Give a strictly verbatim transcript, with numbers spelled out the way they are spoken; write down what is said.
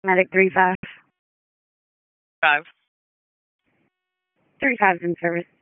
Medic three five. Five. Three five's in service.